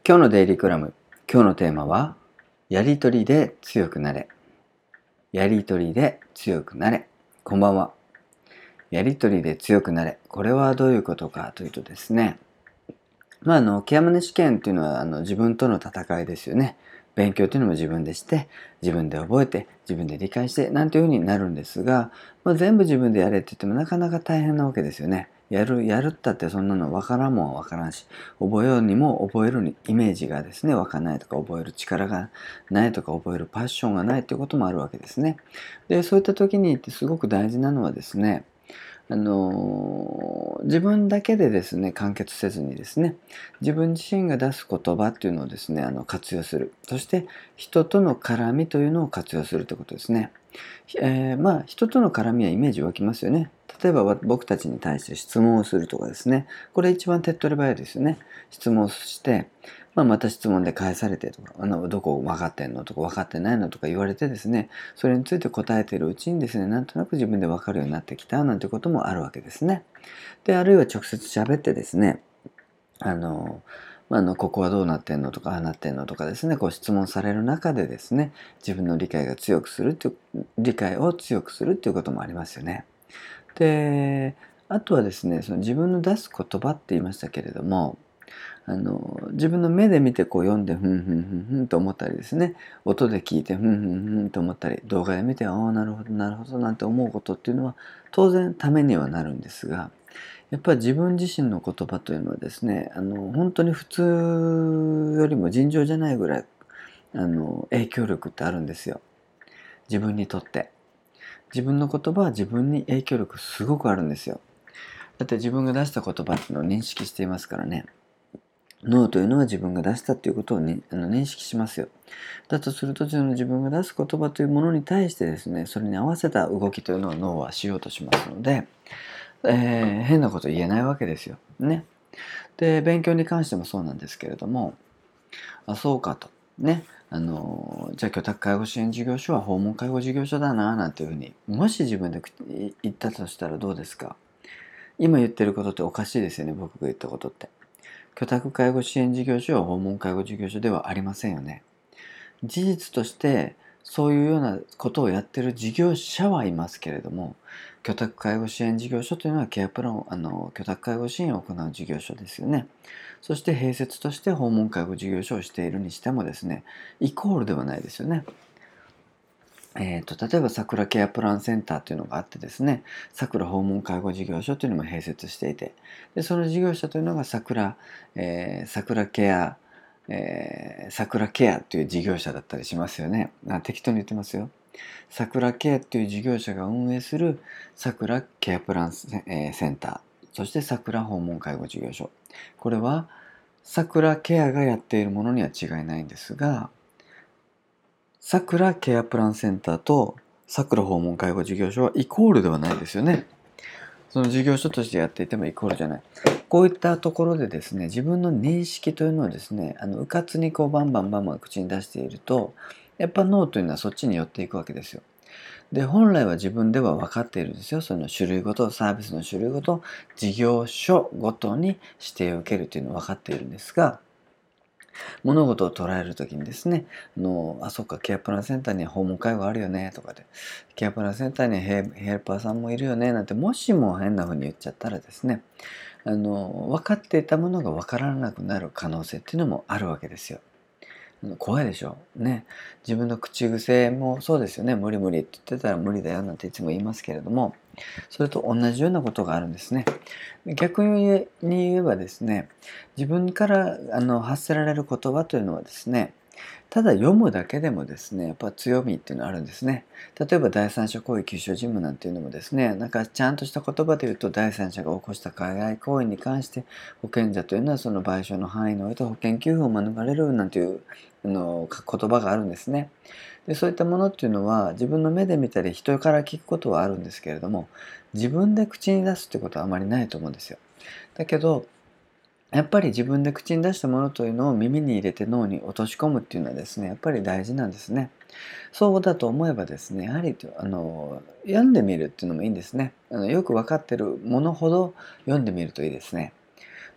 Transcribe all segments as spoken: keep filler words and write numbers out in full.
今日のデイリークラム、今日のテーマは、やりとりで強くなれ。やりとりで強くなれ。こんばんは。やりとりで強くなれ。これはどういうことかというとですね、まあ、あの、ケアマネ試験っていうのはあの自分との戦いですよね。勉強というのも自分でして、自分で覚えて、自分で理解して、なんていうふうになるんですが、まあ、全部自分でやれって言ってもなかなか大変なわけですよね。やる、やるったってそんなの分からんもんは分からんし、覚えようにも覚えるにイメージがですね、分からないとか、覚える力がないとか、覚えるパッションがないということもあるわけですね。で、そういった時にすごく大事なのはですね、あの自分だけでですね完結せずにですね、自分自身が出す言葉っていうのをですねあの活用する。そして人との絡みというのを活用するということですね。えー、まあ人との絡みはイメージ湧きますよね。例えば僕たちに対して質問をするとかですね、これ一番手っ取り早いですよね。質問して、まあ、また質問で返されてとか、あのどこ分かってんのとか分かってないのとか言われてですね、それについて答えているうちにですね、なんとなく自分で分かるようになってきたなんてこともあるわけですね。で、あるいは直接喋ってですね、あの、まあ、あのここはどうなってんのとかああなってんのとかですね、こう質問される中でですね、自分の理解が強くするっていう、理解を強くするっていうこともありますよね。で、あとはですね、その自分の出す言葉って言いましたけれども、あの自分の目で見てこう読んでふんふんふんふんと思ったりですね、音で聞いてふんふんふんと思ったり、動画で見てああなるほどなるほどなんて思うことっていうのは当然ためにはなるんですが、やっぱり自分自身の言葉というのはですね、あの本当に普通よりも尋常じゃないぐらいあの影響力ってあるんですよ。自分にとって。自分の言葉は自分に影響力すごくあるんですよ。だって自分が出した言葉っていうのを認識していますからね。脳というのは自分が出したということを、ね、あの認識しますよ。だとすると、その自分が出す言葉というものに対してですね、それに合わせた動きというのを脳はしようとしますので、えー、変なこと言えないわけですよ。ね。で、勉強に関してもそうなんですけれども、あ、そうかと。ね。あの、じゃあ居宅介護支援事業所は訪問介護事業所だな、なんていうふうに、もし自分で言ったとしたらどうですか？今言ってることっておかしいですよね、僕が言ったことって。居宅介護支援事業所は訪問介護事業所ではありませんよね。事実としてそういうようなことをやっている事業者はいますけれども、居宅介護支援事業所というのはケアプランをあの居宅介護支援を行う事業所ですよね。そして併設として訪問介護事業所をしているにしてもですね、イコールではないですよね。えーと、例えば桜ケアプランセンターというのがあってですね、桜訪問介護事業所というのも併設していて、でその事業者というのが桜、えー、桜ケア、えー、桜ケアという事業者だったりしますよね。あ、適当に言ってますよ。桜ケアという事業者が運営する桜ケアプランセ,、えー、センター、そして桜訪問介護事業所。これは桜ケアがやっているものには違いないんですが、さくらケアプランセンターとさくら訪問介護事業所はイコールではないですよね。その事業所としてやっていてもイコールじゃない。こういったところでですね、自分の認識というのをですね、あの、うかつにこうバンバンバンバン口に出していると、やっぱ脳というのはそっちに寄っていくわけですよ。で、本来は自分では分かっているんですよ。その種類ごと、サービスの種類ごと、事業所ごとに指定を受けるというのは分かっているんですが、物事を捉えるときにですね、あの、あ、そっか、ケアプランセンターには訪問介護あるよね、とかで、ケアプランセンターにはヘルヘルパーさんもいるよね、なんて、もしも変な風に言っちゃったらですね、あの、分かっていたものが分からなくなる可能性っていうのもあるわけですよ。怖いでしょね。自分の口癖もそうですよね。無理無理って言ってたら無理だよなんていつも言いますけれども、それと同じようなことがあるんですね。逆に言えばですね、自分からあの発せられる言葉というのはですね、ただ読むだけでもですね、やっぱ強みっていうのはあるんですね。例えば第三者行為求償事務なんていうのもですね、なんかちゃんとした言葉で言うと第三者が起こした加害行為に関して保険者というのはその賠償の範囲において保険給付を免れるなんていうあの言葉があるんですね。で、そういったものっていうのは自分の目で見たり人から聞くことはあるんですけれども、自分で口に出すってことはあまりないと思うんですよ。だけどやっぱり自分で口に出したものというのを耳に入れて脳に落とし込むっていうのはですね、やっぱり大事なんですね。そうだと思えばですね、やはりあの読んでみるっていうのもいいんですね。あのよく分かってるものほど読んでみるといいですね。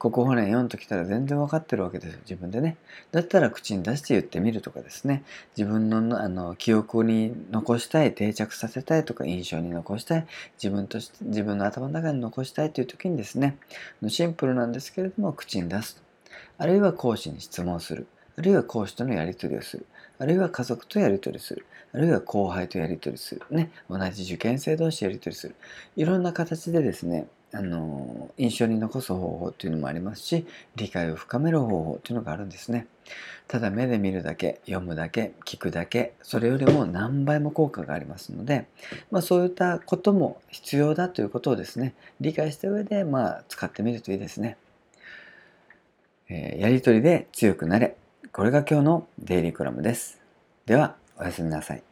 ここほれんよんときたら全然わかってるわけですよ、自分でね。だったら口に出して言ってみるとかですね、自分のあの記憶に残したい、定着させたいとか、印象に残したい、自分として自分の頭の中に残したいという時にですね、シンプルなんですけれども口に出す。あるいは講師に質問する。あるいは講師とのやり取りをする。あるいは家族とやり取りする。あるいは後輩とやり取りする。ね、同じ受験生同士やり取りする。いろんな形でですね、あの印象に残す方法っていうのもありますし、理解を深める方法っていうのがあるんですね。ただ目で見るだけ、読むだけ、聞くだけ、それよりも何倍も効果がありますので、まあ、そういったことも必要だということをですね、理解した上で、まあ、使ってみるといいですね。えーやりとりで強くなれ。これが今日のデイリーコラムです。では、おやすみなさい。